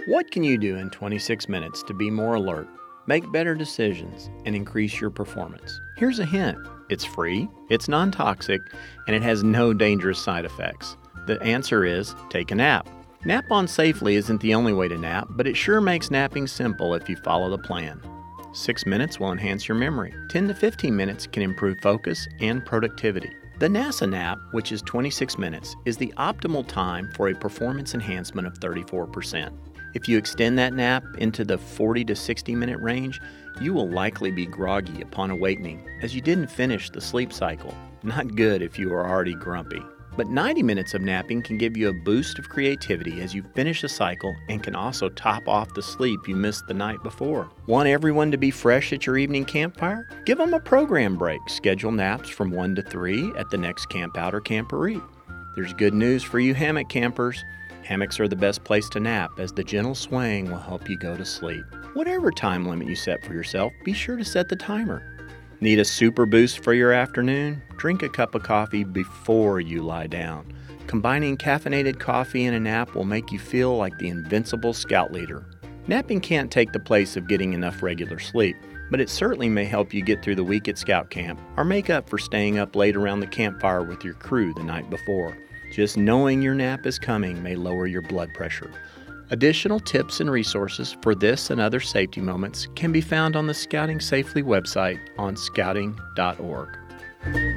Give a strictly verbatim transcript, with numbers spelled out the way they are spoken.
What can you do in twenty-six minutes to be more alert, make better decisions, and increase your performance? Here's a hint. It's free, it's non-toxic, and it has no dangerous side effects. The answer is take a nap. Nap on safely isn't the only way to nap, but it sure makes napping simple if you follow the plan. Six minutes will enhance your memory. ten to fifteen minutes can improve focus and productivity. The NASA nap, which is twenty-six minutes, is the optimal time for a performance enhancement of thirty-four percent. If you extend that nap into the forty to sixty minute range, you will likely be groggy upon awakening as you didn't finish the sleep cycle. Not good if you are already grumpy. But ninety minutes of napping can give you a boost of creativity as you finish the cycle and can also top off the sleep you missed the night before. Want everyone to be fresh at your evening campfire? Give them a program break. Schedule naps from one to three at the next camp out or camporee. There's good news for you hammock campers. Hammocks are the best place to nap as the gentle swaying will help you go to sleep. Whatever time limit you set for yourself, be sure to set the timer. Need a super boost for your afternoon? Drink a cup of coffee before you lie down. Combining caffeinated coffee and a nap will make you feel like the invincible scout leader. Napping can't take the place of getting enough regular sleep, but it certainly may help you get through the week at scout camp or make up for staying up late around the campfire with your crew the night before. Just knowing your nap is coming may lower your blood pressure. Additional tips and resources for this and other safety moments can be found on the Scouting Safely website on scouting dot org.